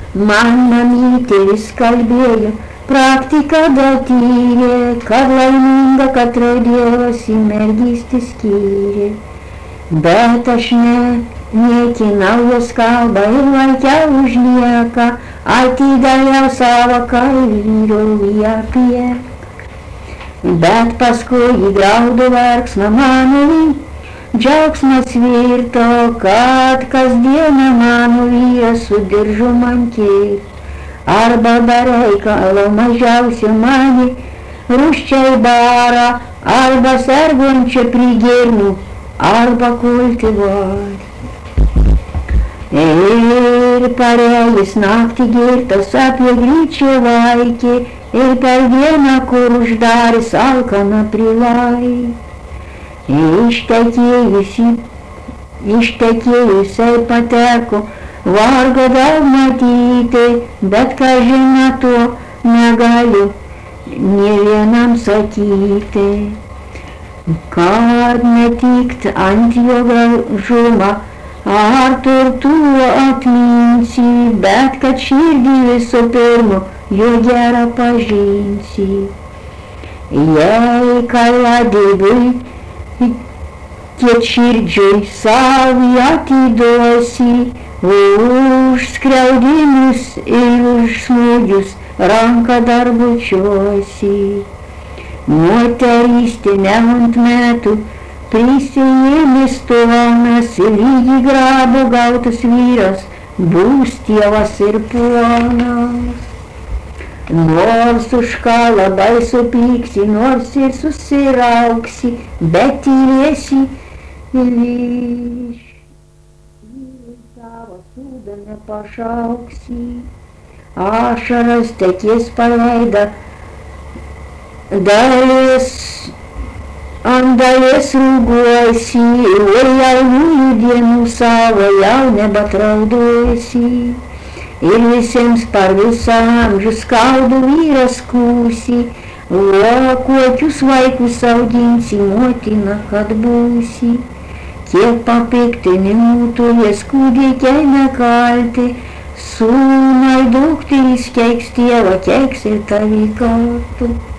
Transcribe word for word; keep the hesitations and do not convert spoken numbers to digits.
Man mamytė vis kalbėjo, praktika datyrė, kad laiminga katrai Dievas į mergystę skyrė. Bet aš ne, niekinau jos kalbą ir laikiau už nieką, atidaviau savo kairų apie. Bet paskui įgraudo verksmą mano, džiaugsmas virto, kad kasdieną mano vyras su diržu man kirs. Arba be reikalo mažiausia mane rūsčiai bara, arba sergančia prigirmių, arba kulti vari. Ir parėjus naktį girtas apie gryčią vaikį, ir per dieną, kur uždarys alkaną prilai. Ištekėjusi, ištekėjusiai pateko, vargo daug matyti, bet ką žina to negaliu nė vienam sakyti. Kad netikt ant jo gražumą, ar turtų atminsi, bet kad širdį visų pirma jo gerą pažinsi. Jei kaladėbiui tiek širdžiai savį atiduosi, už skriaudimus ir už smūgius ranką dar bučiuosi. Moterystė neant metų prisijėmės tonas, lygi grabo gautas vyras, bus tėvas ir ponas. Nors už ką labai supyksi, nors ir susirauksi, bet tylėsi ir savo sūdą nepašauksi. Ašaras tekės paleidą, dalies ant dalies rūguosi, ir jaunųjų dienų savo jau nebetrauduosi. Ir visiems par visą amžių skaudų vyras kūsi, o kokius vaikus auginsi, motina, kad būsi. Kiek papiktinimų turės kūdikiai nekalti, sūnai dukterys keiks tėvą, keiks ir tavį kartu.